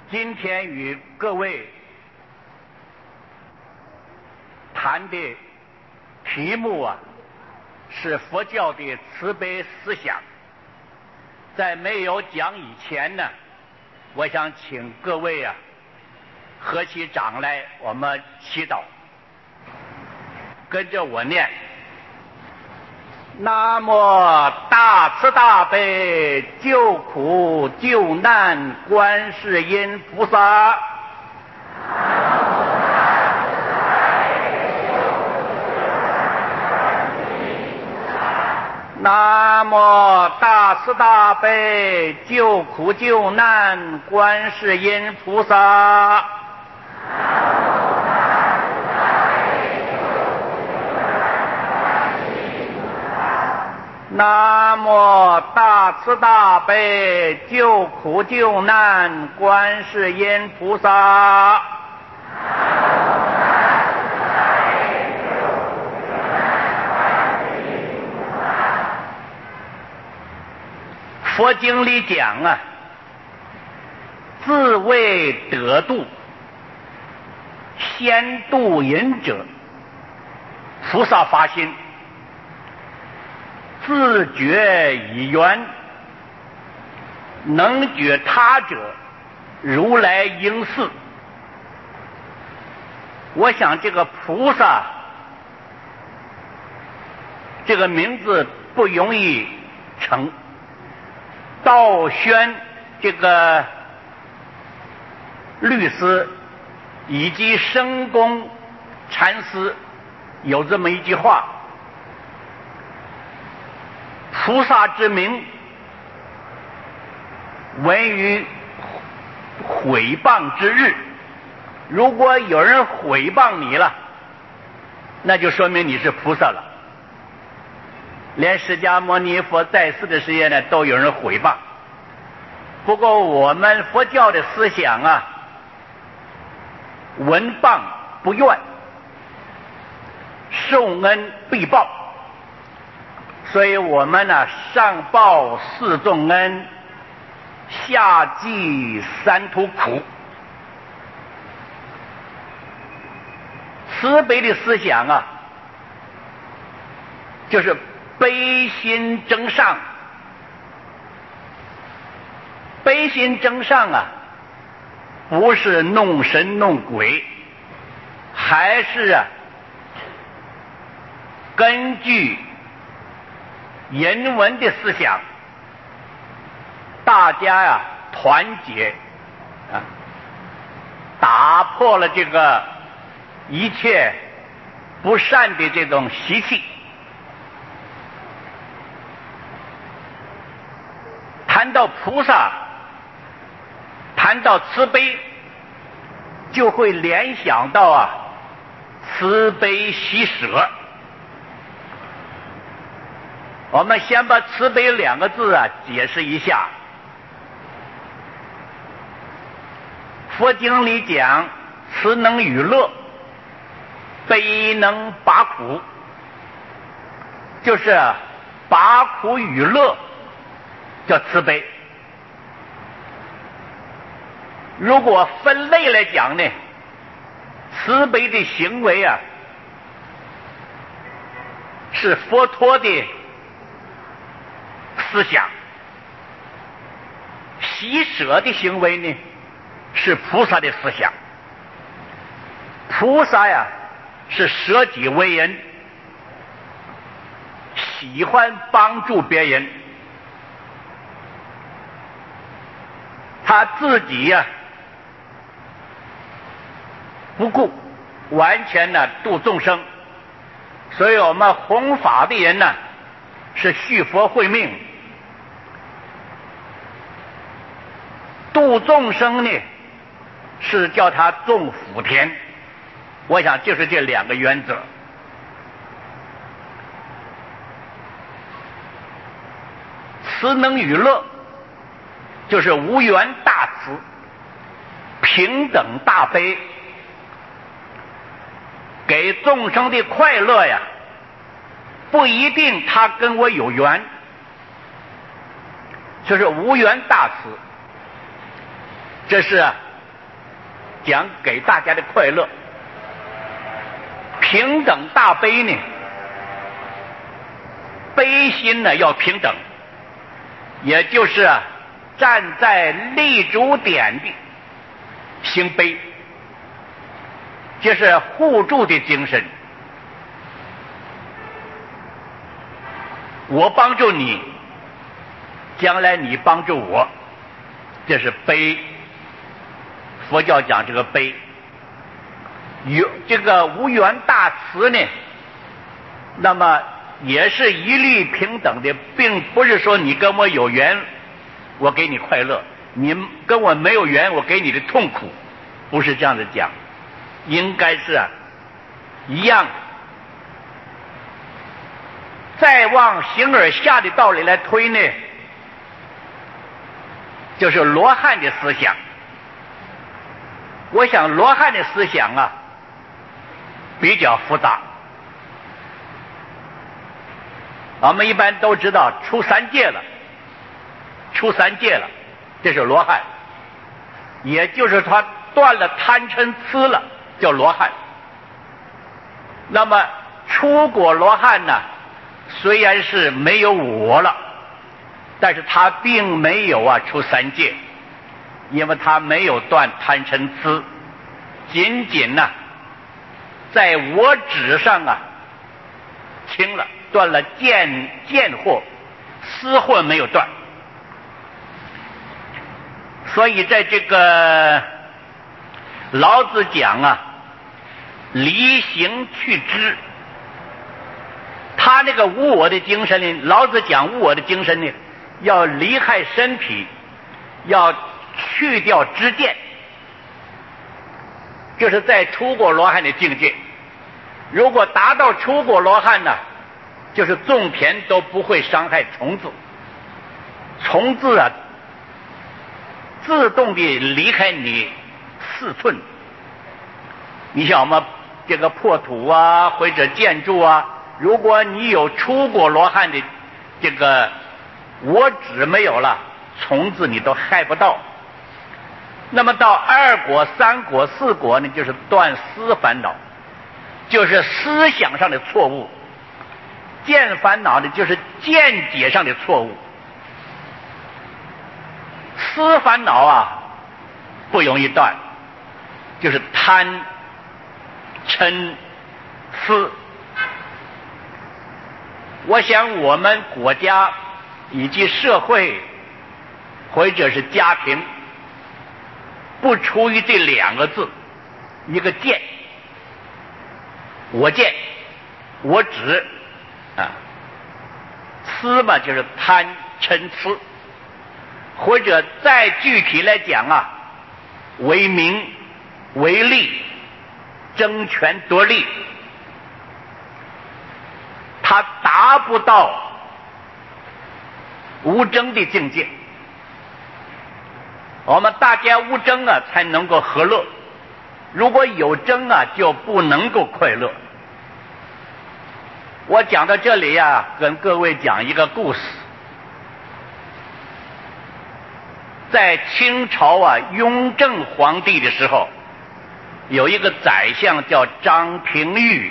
今天与各位谈的题目啊，是佛教的慈悲思想。在没有讲以前呢，我想请各位啊合起掌来，我们祈祷，跟着我念：南无大慈大悲救苦救难观世音菩萨。南无大慈大悲救苦救难观世音菩萨。南无大慈大悲救苦救难观世音菩萨。佛经里讲啊，自为得度，先度人者。菩萨发心，自觉以缘，能觉他者，如来应是。我想这个菩萨这个名字不容易成。道宣这个律师以及圣公禅师有这么一句话：菩萨之名，闻于毁谤之日。如果有人毁谤你了，那就说明你是菩萨了。连释迦牟尼佛在世的时间呢，都有人毁谤。不过我们佛教的思想啊，闻谤不怨，受恩必报。所以我们呢，上报四重恩，下济三途苦。慈悲的思想啊，就是悲心增上。悲心增上啊，不是弄神弄鬼，还是啊根据人文的思想，大家呀团结啊，打破了这个一切不善的这种习气。谈到菩萨，谈到慈悲，就会联想到啊慈悲喜舍。我们先把慈悲两个字啊解释一下。佛经里讲，慈能与乐，悲能拔苦，就是拔苦与乐叫慈悲。如果分类来讲呢，慈悲的行为啊，是佛陀的思想；喜舍的行为呢，是菩萨的思想。菩萨呀，是舍己为人，喜欢帮助别人，他自己呀不顾，完全呢度众生。所以我们弘法的人呢，是续佛慧命，度众生呢是叫他种福田。我想就是这两个原则。慈能与乐，就是无缘大慈，平等大悲，给众生的快乐呀，不一定他跟我有缘，就是无缘大慈。这是讲给大家的快乐。平等大悲呢，悲心呢要平等，也就是站在立足点的行悲，这是互助的精神。我帮助你，将来你帮助我，这是悲。佛教讲这个悲，这个无缘大慈呢，那么也是一律平等的，并不是说你跟我有缘，我给你快乐；你跟我没有缘，我给你的痛苦，不是这样子讲，应该是一样。再往形而下的道理来推呢，就是罗汉的思想。我想罗汉的思想啊比较复杂。我们一般都知道出三界了，这是罗汉，也就是他断了贪嗔痴了，叫罗汉。那么出果罗汉呢，虽然是没有我了，但是他并没有出三界，因为他没有断贪嗔痴，仅仅在我执上轻了，断了见惑，思惑没有断。所以在这个老子讲离形去知，他那个无我的精神呢，老子讲无我的精神呢，要离开身体，要去掉知见，就是在出果罗汉的境界。如果达到出果罗汉呢，就是种田都不会伤害虫子，虫子自动的离开你4寸。你像我们这个破土或者建筑如果你有出果罗汉的这个我执没有了，虫子你都害不到。那么到2果、3果、4果呢，就是断思烦恼，就是思想上的错误；见烦恼呢，就是见解上的错误。思烦恼不容易断，就是贪嗔痴。我想我们国家以及社会或者是家庭，不出于这2个字，一个见，我见我执痴嘛，就是贪嗔痴，或者再具体来讲为名为利，争权夺利，他达不到无争的境界。我们大家无争才能够和乐，如果有争就不能够快乐。我讲到这里跟各位讲一个故事。在清朝雍正皇帝的时候，有一个宰相叫张廷玉，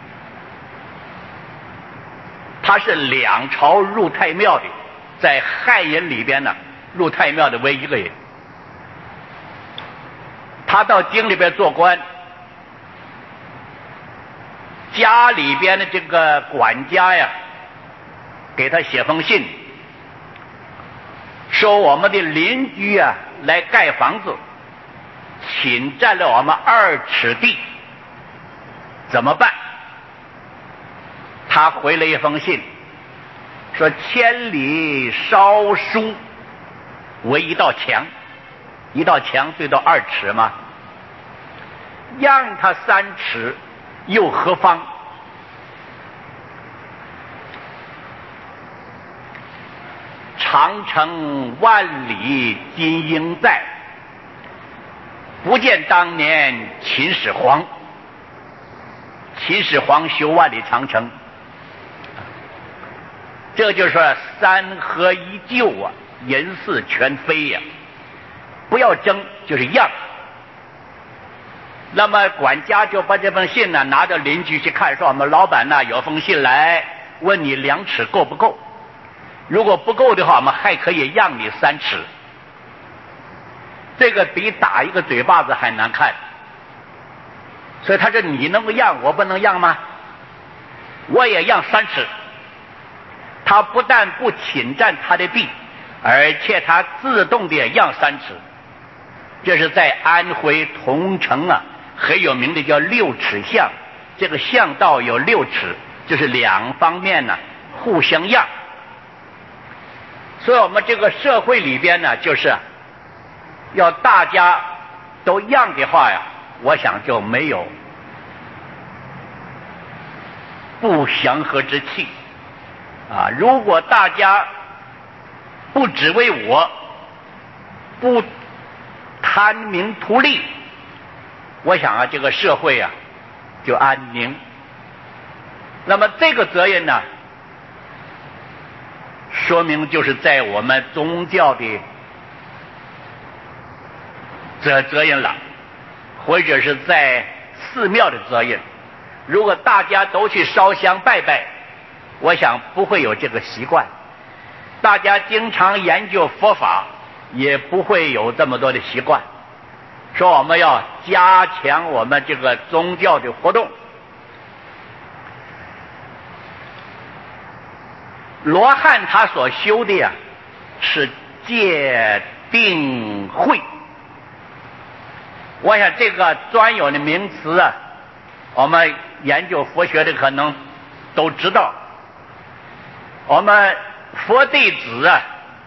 他是2朝入太庙的，在汉人里边入太庙的唯一一个人。他到京里边做官，家里边的这个管家给他写封信，说我们的邻居来盖房子，侵占了我们2尺地，怎么办？他回了一封信，说千里烧书为一道墙，一道墙最多2尺嘛，让他3尺又何妨？长城万里今应在，不见当年秦始皇。秦始皇修万里长城，这就是说3合1就人事全非不要争，就是让。 那么管家就把这封信呢拿到邻居去看，说我们老板呢有封信来问你2尺够不够，如果不够的话，我们还可以让你3尺。这个比打一个嘴巴子还难看。所以他说你能够让，我不能让吗？我也让3尺。他不但不侵占他的地，而且他自动的让3尺。这是在安徽桐城啊很有名的叫6尺巷，这个巷道有6尺，就是2方面呢互相让。所以我们这个社会里边呢，就是要大家都让的话呀，我想就没有不祥和之气啊。如果大家不只为我，不贪名图利，我想啊，这个社会啊就安宁。那么这个责任呢，说明就是在我们宗教的责任了，或者是在寺庙的责任。如果大家都去烧香拜拜，我想不会有这个习惯。大家经常研究佛法，也不会有这么多的习惯。说我们要加强我们这个宗教的活动。罗汉他所修的呀，是戒定慧。我想这个专有的名词啊，我们研究佛学的可能都知道。我们佛弟子啊，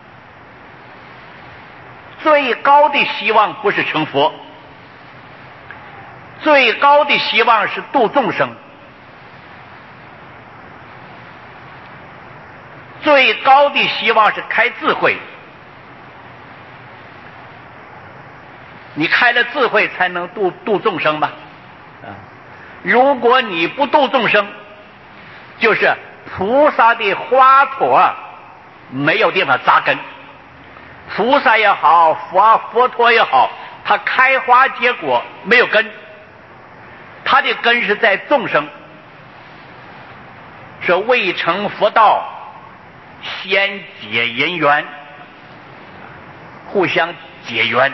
最高的希望不是成佛，最高的希望是度众生，最高的希望是开智慧。你开了智慧才能度众生吧？如果你不度众生，就是菩萨的花朵没有地方扎根。菩萨也好，佛陀也好，他开花结果没有根，他的根是在众生。说未成佛道，先结因缘，互相结缘。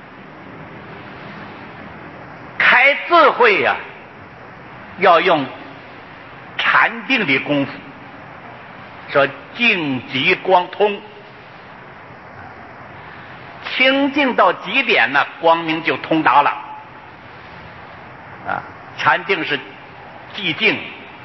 开智慧呀，要用禅定的功夫。说净极光通，清净到极点呢，光明就通达了。禅定是寂静，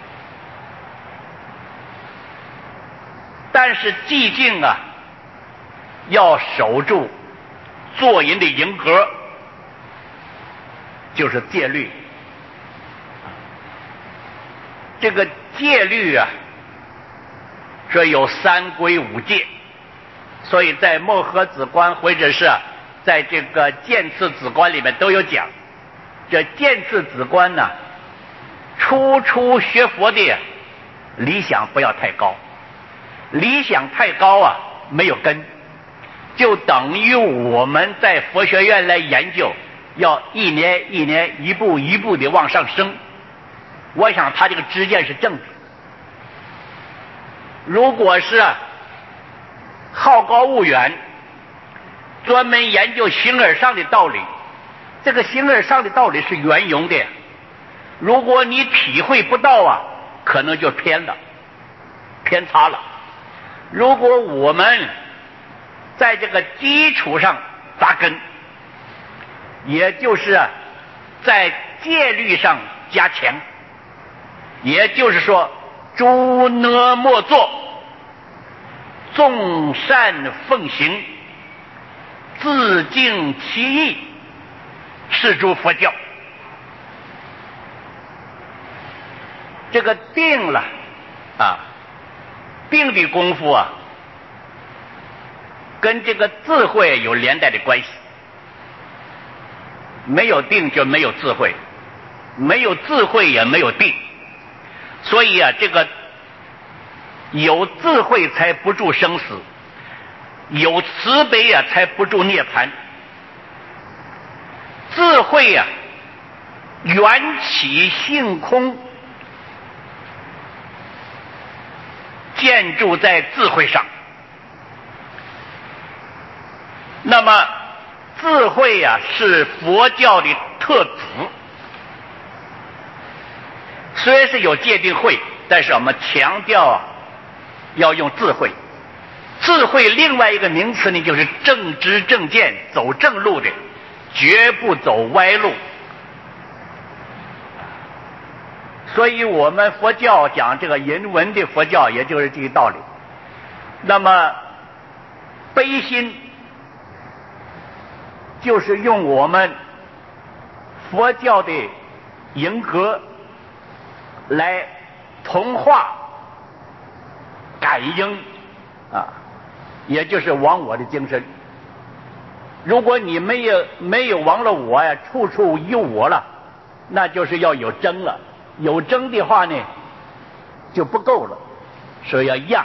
但是寂静啊，要守住做人的人格，就是戒律。这个戒律啊，说有3规5戒，所以在墨河子观或者是在这个渐次子观里面都有讲。这渐次子观呢，初学佛的理想不要太高，理想太高啊没有根，就等于我们在佛学院来研究，要一年一步一步的往上升。我想他这个知见是正的。如果是好高骛远，专门研究形而上的道理，这个形而上的道理是圆融的，如果你体会不到啊，可能就偏差了。如果我们在这个基础上扎根，也就是在戒律上加强，也就是说诸恶莫作，众善奉行，自净其意，是诸佛教。这个定了定的功夫啊，跟这个智慧有连带的关系。没有定就没有智慧，没有智慧也没有定。所以啊，这个有智慧才不住生死，有慈悲啊才不住涅槃。智慧啊缘起性空，建筑在智慧上。那么智慧呀，是佛教的特质。虽然是有戒定慧，但是我们强调要用智慧。智慧另外一个名词呢，就是正知正见，走正路的，绝不走歪路。所以我们佛教讲这个人文的佛教，也就是这个道理。那么悲心就是用我们佛教的人格来同化感应啊，也就是忘我的精神。如果你没有忘了我呀，处处有我了，那就是要有争了。有争的话呢，就不够了，所以要让。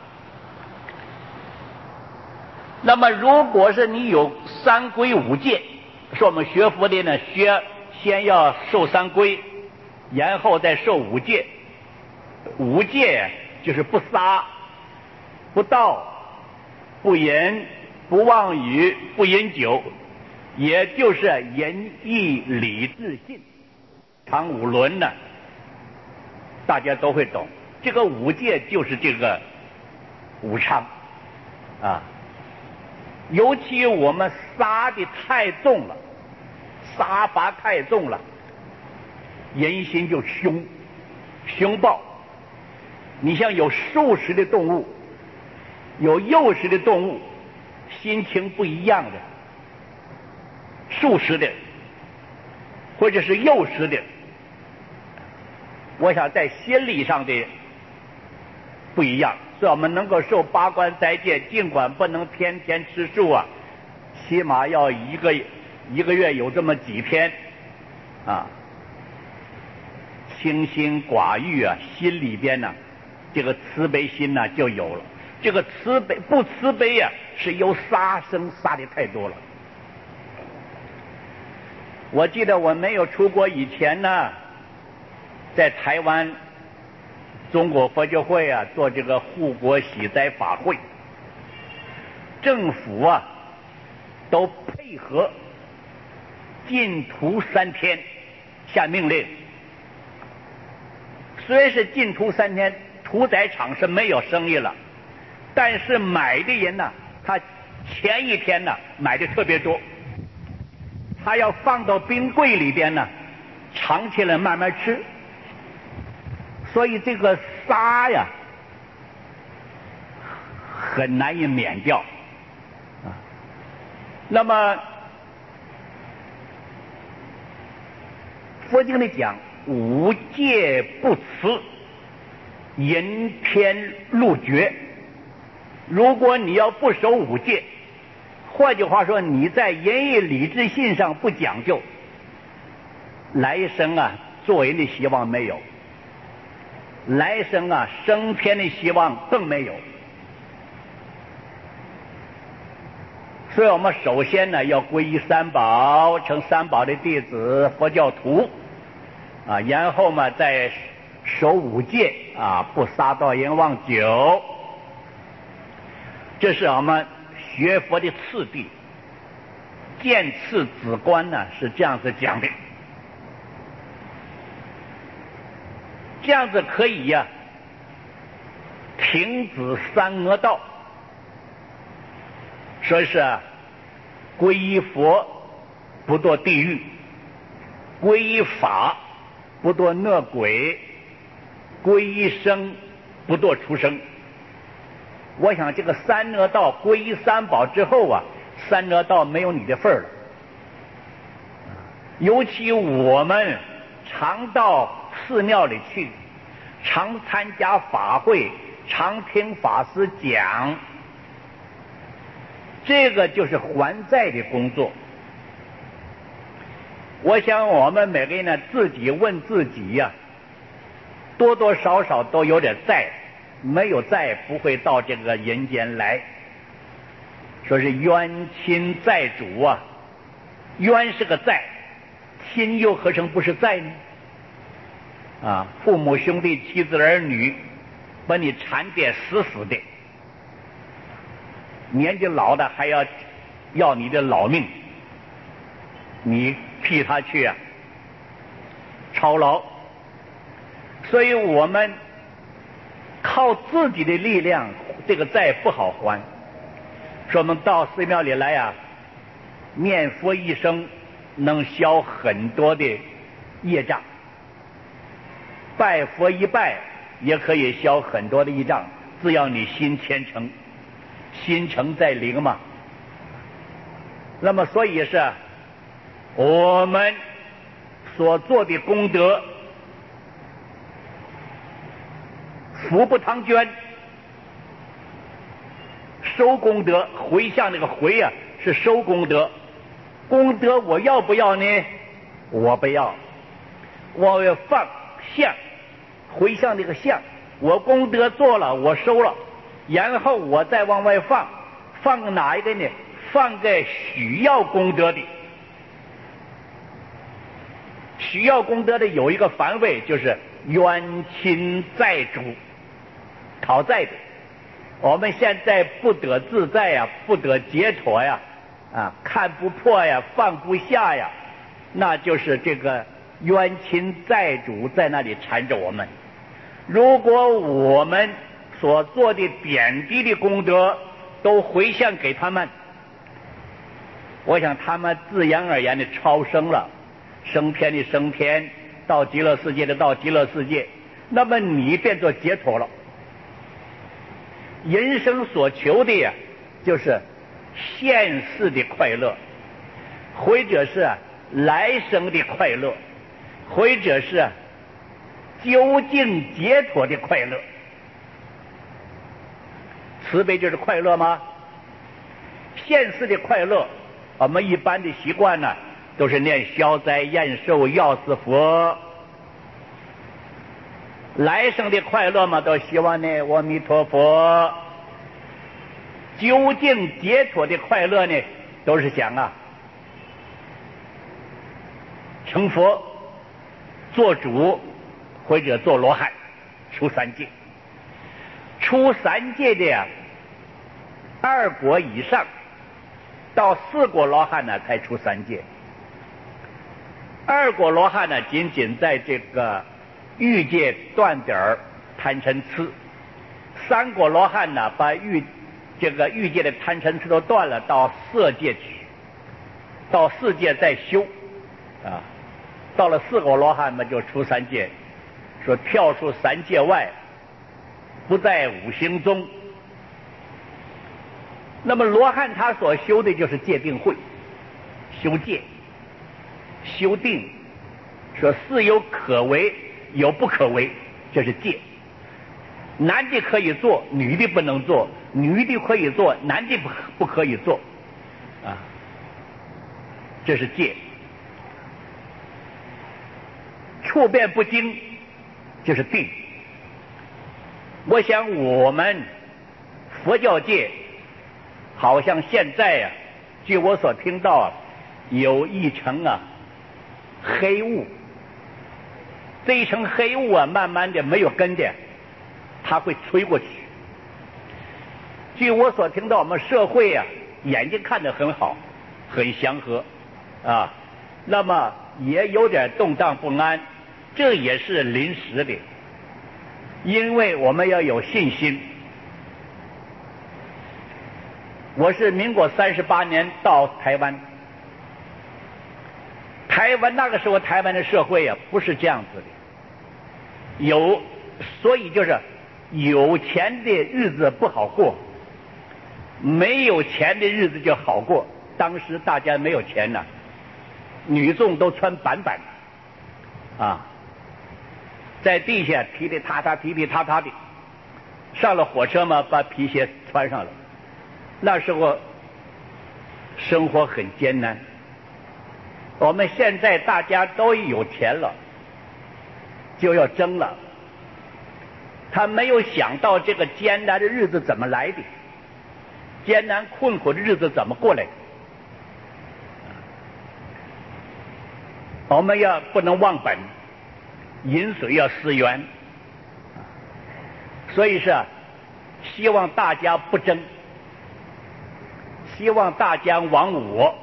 那么如果是你有三规五戒，说我们学佛的呢，先要受三规，然后再受五戒。五戒就是不杀、不盗、不淫、不妄语、不饮酒，也就是仁义礼智信，常五伦呢，大家都会懂。这个五戒就是这个五常啊。尤其我们杀的太重了，杀伐太重了，人心就凶暴。你像有素食的动物，有肉食的动物，心情不一样的。素食的或者是肉食的，我想在心理上的不一样。所以我们能够受八关斋戒，尽管不能天天吃素啊，起码要一个月有这么几天啊，清心寡欲啊，心里边呢，这个慈悲心呢就有了。这个不慈悲啊，是由杀生杀的太多了。我记得我没有出国以前呢，在台湾中国佛教会啊做这个护国喜灾法会，政府啊都配合禁屠3天下命令。虽然是禁屠3天，屠宰场是没有生意了，但是买的人呢，他前一天呢买的特别多，他要放到冰柜里边呢，藏起来慢慢吃。所以这个杀呀，很难以免掉啊。那么佛经里讲五戒不持，人天路绝。如果你要不守五戒，换句话说，你在仁义礼智信上不讲究，来生啊做人的希望没有，来生啊升天的希望更没有。所以我们首先呢要皈依三宝，成三宝的弟子，佛教徒啊，然后嘛再守五戒啊，不杀盗淫妄酒。这是我们学佛的次第，见次止观呢是这样子讲的。这样子可以呀，停止三恶道。说是皈依佛不堕地狱，皈依法不堕恶鬼，皈依僧不堕畜生。我想这个三恶道皈依三宝之后啊，三恶道没有你的份儿了。尤其我们常到寺庙里去，常参加法会，常听法师讲，这个就是还债的工作。我想我们每个人呢，自己问自己呀，多多少少都有点债，没有债不会到这个人间来。说是冤亲债主啊，冤是个债， 心又何尝不是在呢？啊，父母兄弟妻子儿女把你缠得死死的，年纪老的还要你的老命，你替他去啊操劳。所以我们靠自己的力量，这个债不好还。说我们到寺庙里来啊，念佛一声能消很多的业障，拜佛一拜也可以消很多的业障，只要你心虔诚，心诚在灵嘛。那么所以是我们所做的功德，福不唐捐，收功德，回向那个回啊是收功德。功德我要不要呢？我不要，我要放相，回向那个相。我功德做了，我收了，然后我再往外放，放哪一个呢？放给需要功德的。需要功德的有一个范围，就是冤亲债主，讨债的。我们现在不得自在呀，不得解脱呀，啊，看不破呀，放不下呀，那就是这个冤亲债主在那里缠着我们。如果我们所做的点滴的功德都回向给他们，我想他们自然而然的超生了，升天的升天，到极乐世界的到极乐世界，那么你变作解脱了。人生所求的呀，就是现世的快乐，或者是来生的快乐，或者是究竟解脱的快乐。慈悲就是快乐吗？现世的快乐，我们一般的习惯呢，都是念消灾延寿药师佛。来生的快乐嘛，都希望呢阿弥陀佛。究竟解脱的快乐呢，都是想啊成佛做主，或者做罗汉出三界。出三界的呀，2果以上到4果罗汉呢才出三界。2果罗汉呢，仅仅在这个欲界断点贪嗔痴；3果罗汉呢，把这个欲界的贪嗔痴都断了，到色界去，到4界再修啊。到了4果罗汉嘛，就出三界，说跳出3界外，不在5行中。那么罗汉他所修的就是戒定慧，修戒修定，说是有可为有不可为，这是戒。男的可以做，女的不能做；女的可以做，男的不可以做啊，这是戒。处变不惊就是定。我想我们佛教界好像现在啊，据我所听到啊，有一层啊黑雾，这一层黑雾啊，慢慢的没有根的，它会吹过去。据我所听到，我们社会啊，眼睛看得很好，很祥和啊，那么也有点动荡不安，这也是临时的，因为我们要有信心。我是民国38年到台湾，台湾那个时候台湾的社会啊不是这样子的，所以就是有钱的日子不好过，没有钱的日子就好过。当时大家没有钱呢，女众都穿板板啊，在地下踢踢踏踏踢踢踏踏的，上了火车嘛，把皮鞋穿上了。那时候生活很艰难。我们现在大家都有钱了，就要争了。他没有想到这个艰难的日子怎么来的，艰难困苦的日子怎么过来的。 我们不能忘本，饮水要思源。所以是希望大家不争，希望大家忘我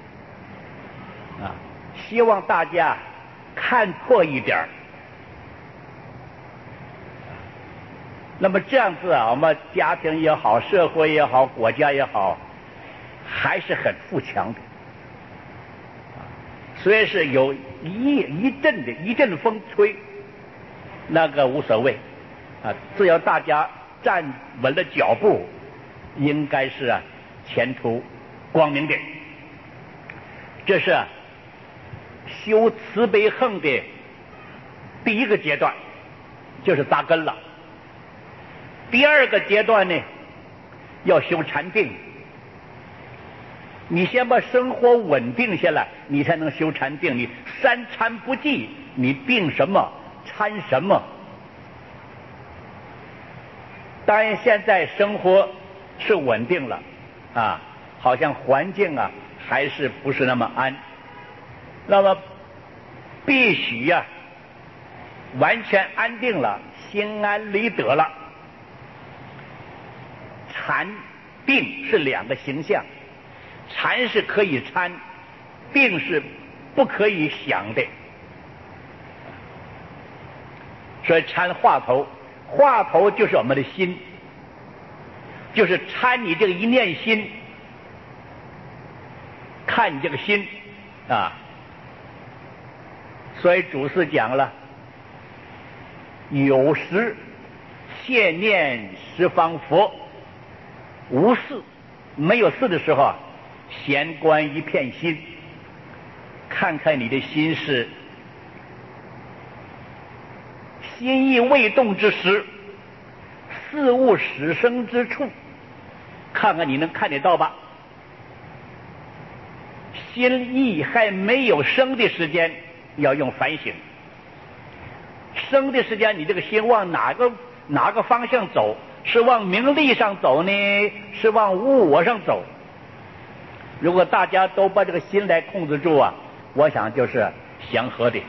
希望大家看破一点。那么这样子我们家庭也好，社会也好，国家也好，还是很富强的。虽然是有一阵风吹，那个无所谓只要大家站稳了脚步，应该是前途光明的。这是修慈悲恨的第一个阶段，就是扎根了。第二个阶段呢，要修禅定。你先把生活稳定下来，你才能修禅定。你三禅不济，你定什么参什么？当然现在生活是稳定了好像环境还是不是那么安。那么必须完全安定了，心安理得了。禅定是两个形象，禅是可以参，定是不可以想的。所以参话头，话头就是我们的心，就是参你这个一念心，看你这个心所以祖师讲了，有时切念十方佛，无事没有事的时候闲观一片心，看看你的心是心意未动之时，事物始生之处，看看你能看得到吧。心意还没有生的时间，要用反省。生的时间，你这个心往哪个方向走？是往名利上走呢，是往无我上走？如果大家都把这个心来控制住我想就是祥和的。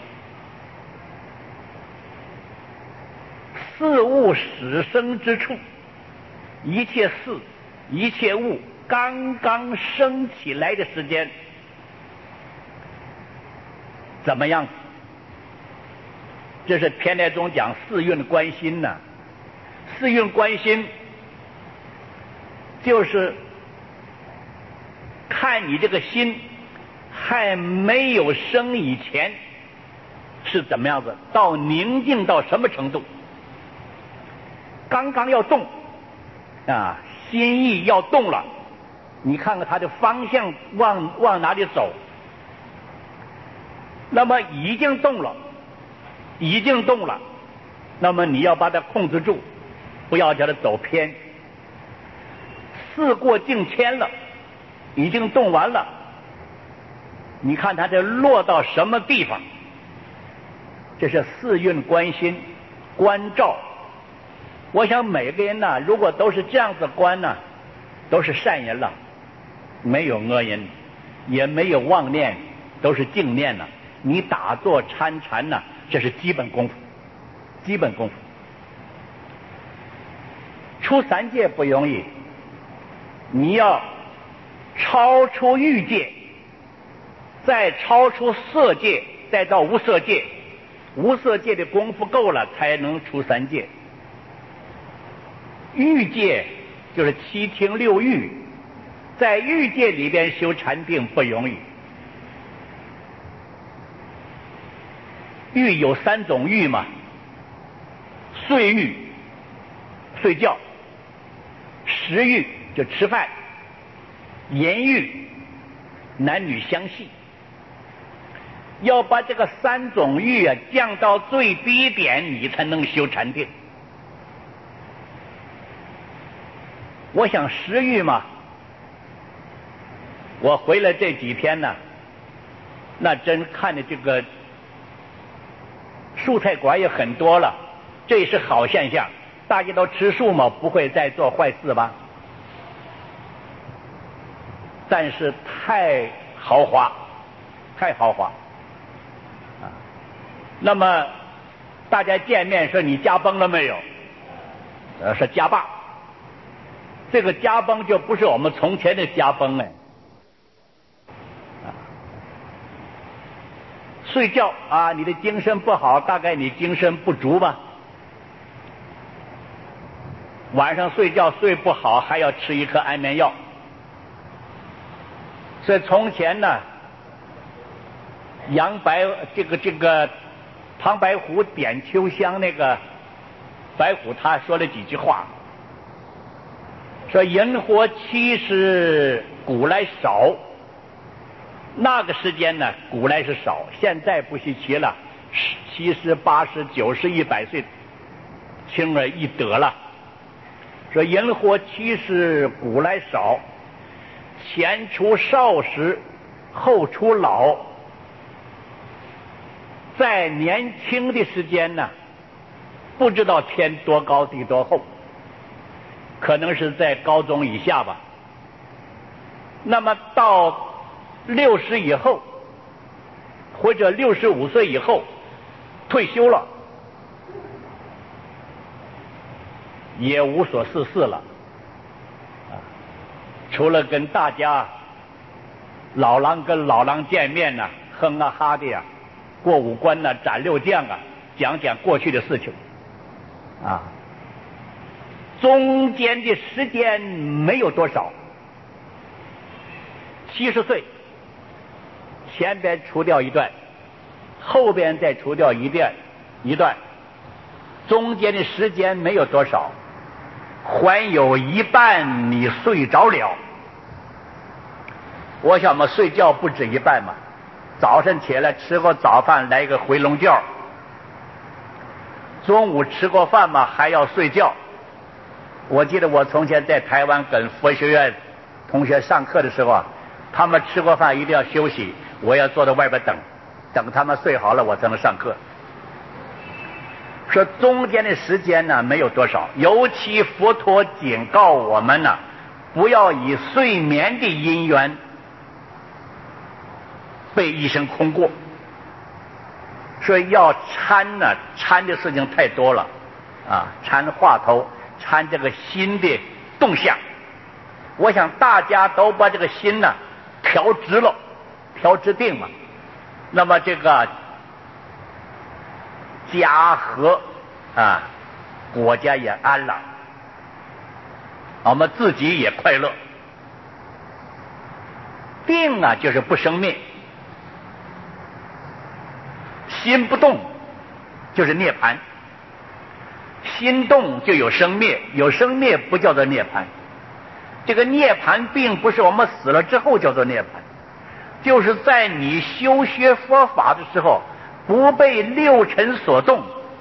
事物始生之处，一切事一切物刚刚生起来的时间怎么样？这是天台宗讲四蕴观心四蕴观心就是看你这个心还没有生以前是怎么样子，到宁静到什么程度。刚刚要动心意要动了，你看看它的方向往哪里走。那么已经动了，那么你要把它控制住，不要叫它走偏。事过境迁了，已经动完了，你看它这落到什么地方。这是四蕴观心观照。我想每个人如果都是这样子观都是善人了，没有恶人，也没有妄念，都是净念了。你打坐参禅这是基本功夫。出三界不容易，你要超出欲界，再超出色界，再到无色界。无色界的功夫够了，才能出三界。欲界就是七情六欲，在欲界里边修禅定不容易。欲有三种欲嘛，睡欲睡觉，食欲就吃饭，言欲男女相戏。要把这个三种欲降到最低点，你才能修禅定。我想食欲嘛，我回来这几天那真看的这个蔬菜馆也很多了，这也是好现象。大家都吃素嘛，不会再做坏事吧？但是太豪华。 那么大家见面说你驾崩了没有？是家霸。这个家崩就不是我们从前的家崩哎。睡觉啊，你的精神不好，大概你精神不足吧。晚上睡觉睡不好，还要吃一颗安眠药。所以从前呢，这个唐白虎点秋香那个白虎他说了几句话，说人活70古来少。那个时间呢，古来是少，现在不稀奇了，70、80、90、100岁，轻而易得了。说人活70古来少，前出少时，后出老。在年轻的时间呢，不知道天多高地多厚，可能是在高中以下吧。那么到60以后，或者65岁以后退休了，也无所事事了，除了跟大家老狼跟老狼见面呢，哼啊哈的呀，过五关呢，斩六将啊，讲讲过去的事情啊，中间的时间没有多少。70岁前边除掉一段，后边再除掉一段，中间的时间没有多少，还有一半你睡着了。我想嘛，睡觉不止一半嘛，早晨起来吃过早饭，来个回笼觉，中午吃过饭嘛，还要睡觉。我记得我从前在台湾跟佛学院同学上课的时候啊，他们吃过饭一定要休息，我要坐在外边等他们睡好了，我才能上课。说中间的时间呢没有多少，尤其佛陀警告我们呢，不要以睡眠的因缘被一生空过。所以要参呢，参的事情太多了啊，参话头，参这个心的动向。我想大家都把这个心呢调直了，调直定嘛，那么这个家和啊，国家也安了，我们自己也快乐。定啊，就是不生灭，心不动就是涅槃，心动就有生灭，有生灭不叫做涅槃。这个涅槃并不是我们死了之后叫做涅槃，就是在你修学佛法的时候不被六尘所动。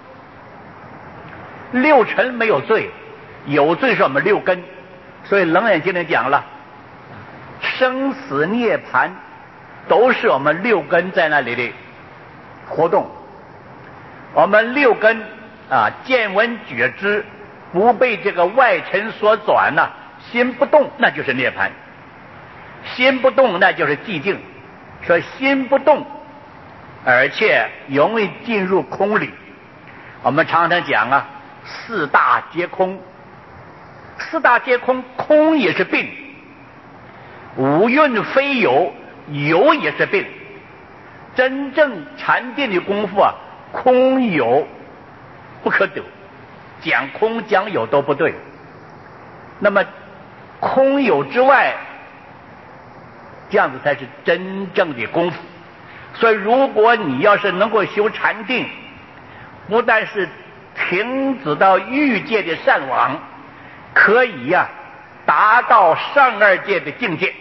六尘没有罪，有罪是我们六根。所以楞严经里讲了，生死涅槃都是我们六根在那里的活动。我们六根啊，见闻觉知不被这个外尘所转呢，心不动，那就是涅槃。心不动，那就是寂静。说心不动，而且容易进入空里。我们常常讲啊，四大皆空。四大皆空，空也是病。五蕴非有，有也是病。真正禅定的功夫啊，空有不可得，讲空讲有都不对。那么空有之外，这样子才是真正的功夫。所以如果你要是能够修禅定，不但是停止到欲界的善往，可以达到上二界的境界。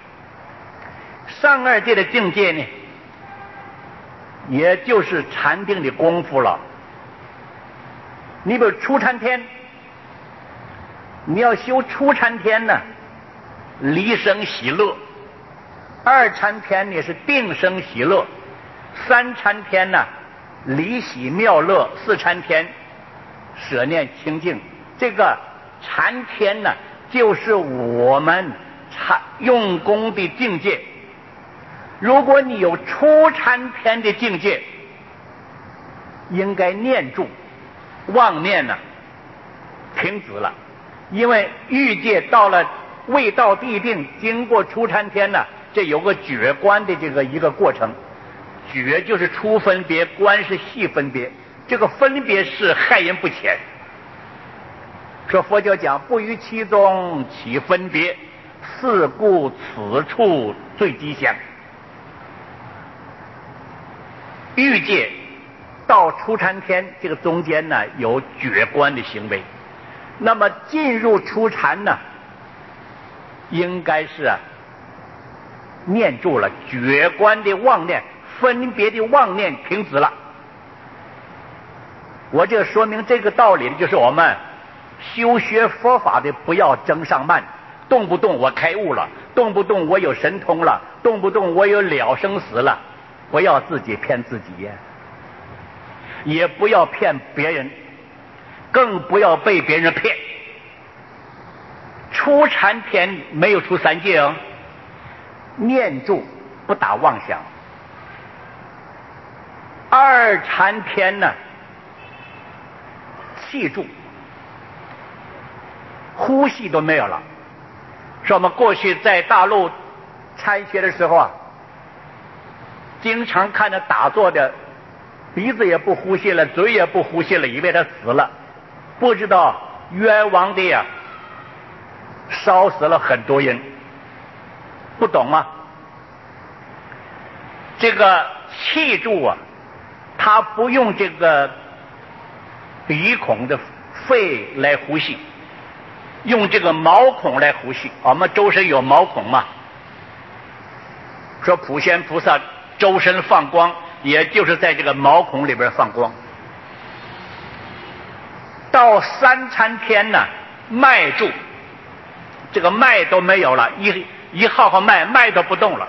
上二界的境界呢，也就是禅定的功夫了。你比如初禅天，你要修初禅天呢，离生喜乐；二禅天呢是定生喜乐；三禅天呢离喜妙乐；四禅天舍念清净。这个禅天呢，就是我们用功的境界。如果你有初禅天的境界， 应该念住，妄念呢停止了。因为欲界到了未到地定，经过初禅天呢，这有个觉观的这个一个过程。觉就是初分别，观是细分别，这个分别是害人不浅。说佛教讲不于其中起分别，是故此处最吉祥。欲界到初禅天这个中间呢，有觉观的行为。那么进入初禅呢，应该是念住了，觉观的妄念、分别的妄念停止了。我这说明这个道理，就是我们修学佛法的不要争上慢，动不动我开悟了，动不动我有神通了，动不动我有了生死了，不要自己骗自己呀，也不要骗别人，更不要被别人骗。初禅天没有出三界哦，念住不打妄想。二禅天呢，气住，呼吸都没有了。说我们过去在大陆参学的时候啊，经常看着打坐的鼻子也不呼吸了，嘴也不呼吸了，以为他死了，不知道冤枉的呀，烧死了很多人，不懂吗？这个气住啊，他不用这个鼻孔的肺来呼吸，用这个毛孔来呼吸。我们周身有毛孔嘛，说普贤菩萨周身放光，也就是在这个毛孔里边放光。到三禅天呢，脉住，这个脉都没有了，一号脉都不动了。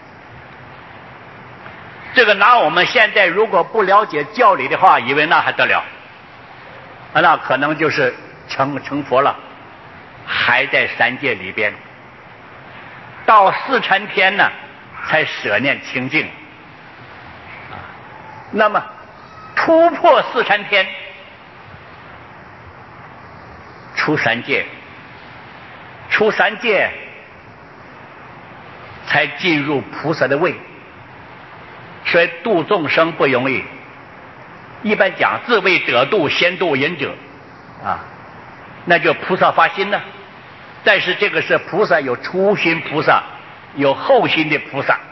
这个拿我们现在如果不了解教理的话，以为那还得了，那可能就是成佛了，还在三界里边。到四禅天呢，才舍念清净。那么突破四禅天，出三界，出三界才进入菩萨的位。所以度众生不容易，一般讲自为得度先度人者啊，那就菩萨发心呢。但是这个是菩萨有初心菩萨，有后心的菩萨，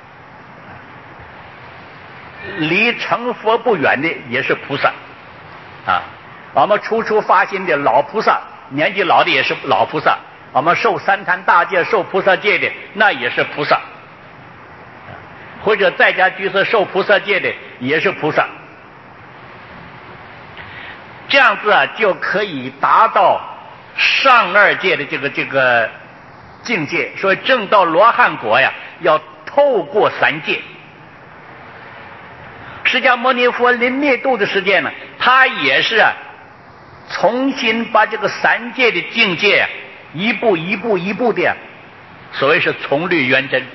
离成佛不远的也是菩萨啊。我们初发心的老菩萨，年纪老的也是老菩萨，我们受三坛大戒受菩萨戒的那也是菩萨，或者在家居士受菩萨戒的也是菩萨。这样子啊，就可以达到上二界的这个境界。所以证到罗汉果呀，要透过三界。释迦牟尼佛临灭度的时间呢，他也是重新把这个三界的境界一步的，所谓是从律圆真。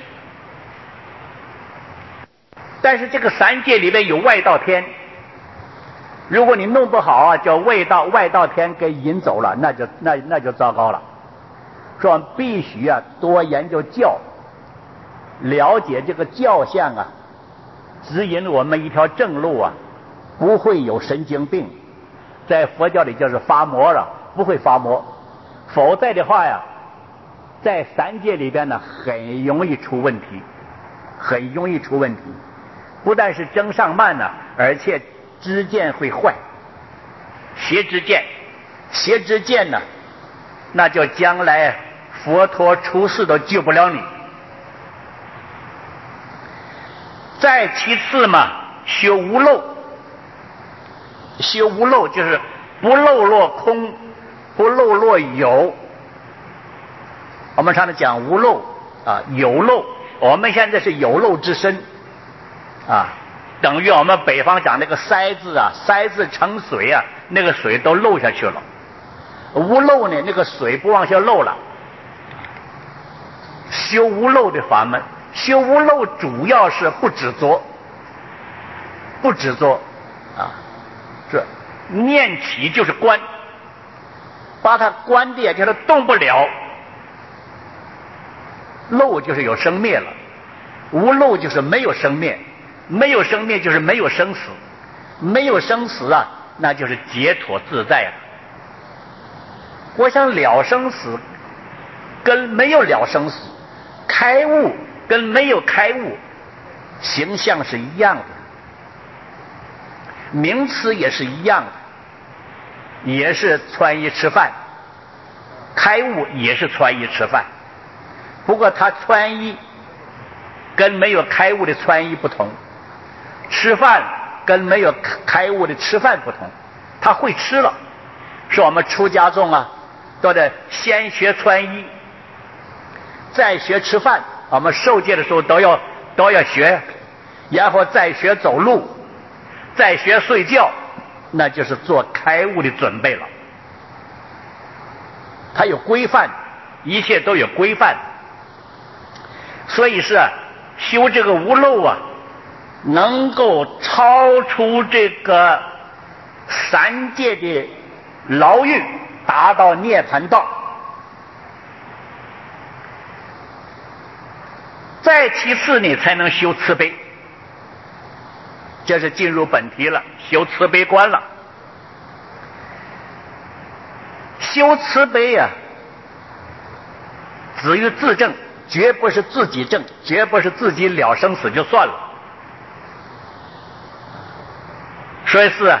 但是这个三界里面有外道天，如果你弄不好啊，叫外道天给引走了，那就糟糕了。说必须多研究教，了解这个教相啊，指引我们一条正路啊，不会有神经病。在佛教里就是发魔了，不会发魔。否则的话呀，在三界里边呢，很容易出问题，很容易出问题。不但是争上慢呢，而且知见会坏，邪知见呢，那就将来佛陀出世都救不了你。再其次嘛，修无漏，修无漏就是不漏落空，不漏落有。我们常常讲无漏啊，有漏。我们现在是有漏之身啊，等于我们北方讲那个筛字啊，筛字成水啊，那个水都漏下去了。无漏呢，那个水不往下漏了。修无漏的法门，修无漏主要是不执着，不执着。 啊，这念起就是关，把它关掉，叫它动不了。漏就是有生灭了，无漏就是没有生灭，没有生灭就是没有生死，没有生死啊，那就是解脱自在了。我想了生死跟没有了生死，开悟跟没有开悟形象是一样的，名词也是一样的，也是穿衣吃饭，开悟也是穿衣吃饭，不过他穿衣跟没有开悟的穿衣不同，吃饭跟没有开悟的吃饭不同。他会吃了，是我们出家众啊，都得先学穿衣，再学吃饭。我们受戒的时候都要学，然后再学走路，再学睡觉，那就是做开悟的准备了。它有规范，一切都有规范。所以是修这个无漏啊，能够超出这个三界的牢狱，达到涅槃道。再其次呢，才能修慈悲，这是进入本题了，修慈悲观了。修慈悲啊，止于自证，绝不是自己证，绝不是自己了生死就算了。所以是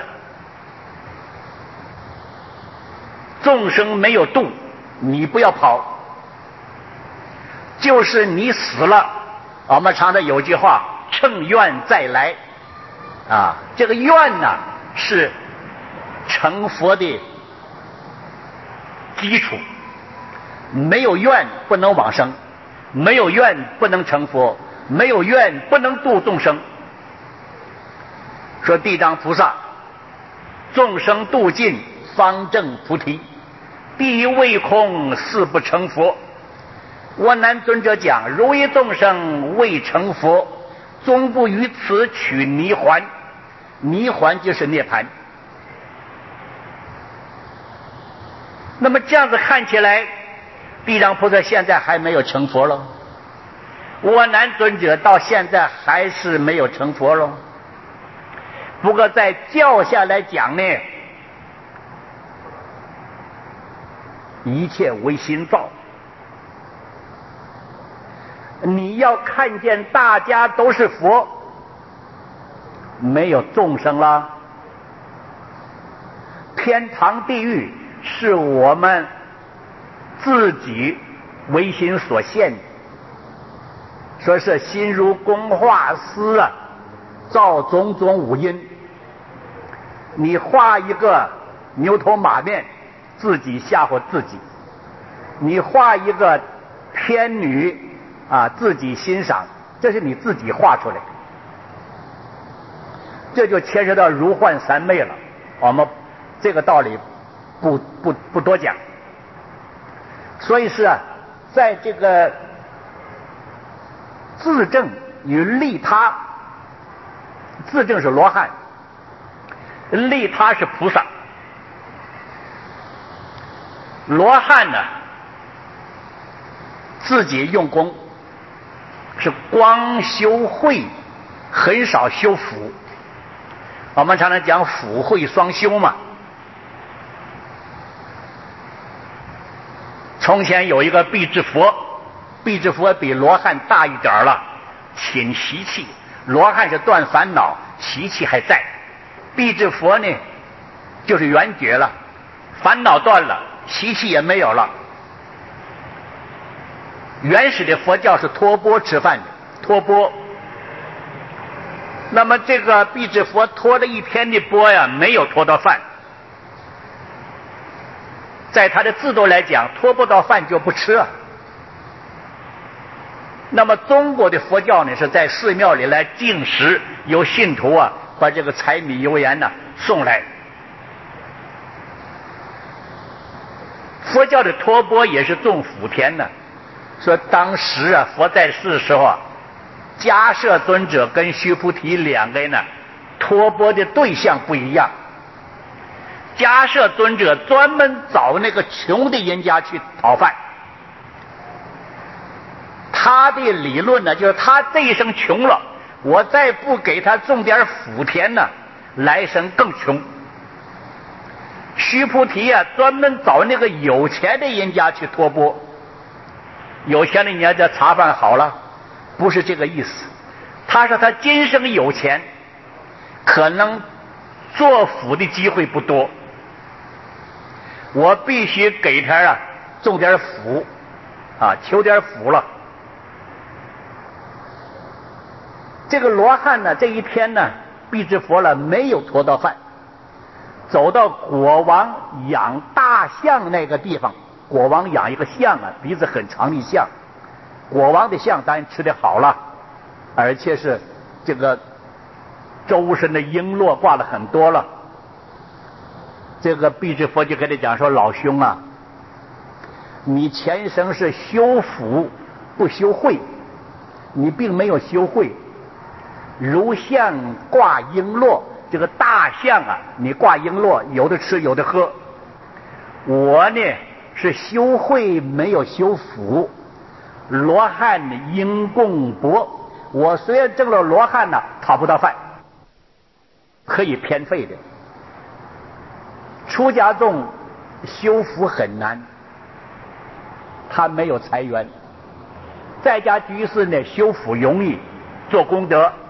众生没有度，你不要跑，就是你死了，我们常常有句话，乘愿再来啊，这个愿呢是成佛的基础，没有愿不能往生，没有愿不能成佛，没有愿不能度众生。说地藏菩萨众生度尽方证菩提，地未空誓不成佛。我南尊者讲，如一众生未成佛，终不于此取泥环，泥环就是涅槃。那么这样子看起来，地藏菩萨现在还没有成佛喽，我南尊者到现在还是没有成佛喽。不过在教下来讲呢，一切唯心造。你要看见大家都是佛，没有众生啦。天堂地狱是我们自己唯心所现的，说是心如工画师啊，造种种五阴。你画一个牛头马面，自己吓唬自己；你画一个天女啊，自己欣赏，这是你自己画出来的，这就牵涉到如幻三昧了。我们这个道理不多讲。所以是啊，在这个自证与利他，自证是罗汉，利他是菩萨。罗汉呢，自己用功是光修慧，很少修福。我们常常讲福慧双修嘛。从前有一个辟支佛，辟支佛比罗汉大一点了，请习气。罗汉是断烦恼，习气还在。辟支佛呢，就是圆觉了，烦恼断了，习气也没有了。原始的佛教是托钵吃饭的，托钵。那么这个辟支佛托了一天的钵呀，没有托到饭。在他的制度来讲，托不到饭就不吃啊。那么中国的佛教呢，是在寺庙里来敬食，有信徒啊把这个柴米油盐呢送来。佛教的托钵也是种福田呢。说当时啊，佛在世的时候啊，迦摄尊者跟须菩提两个人呢， 托钵的对象不一样。迦摄尊者专门找那个穷的人家去讨饭，他的理论呢，就是他这一生穷了，我再不给他种点福田呢，来生更穷。须菩提啊，专门找那个有钱的人家去托钵。有钱的人家这茶饭好了，不是这个意思。他说他今生有钱，可能做福的机会不多，我必须给他啊种点福啊，求点福了。这个罗汉呢，这一天呢，辟支佛了没有托到饭，走到国王养大象那个地方。国王养一个象啊，鼻子很长的象。国王的象当然吃得好了，而且是这个周身的璎珞挂了很多了。这个辟支佛就跟他讲说：“老兄啊，你前生是修福不修慧，你并没有修慧。如象挂璎珞，这个大象啊，你挂璎珞，有的吃有的喝。我呢是修慧没有修福，罗汉因供钵，我虽然证了罗汉呢，讨不到饭，可以偏废的。出家众修福很难，他没有财源；在家居士呢，修福容易，做功德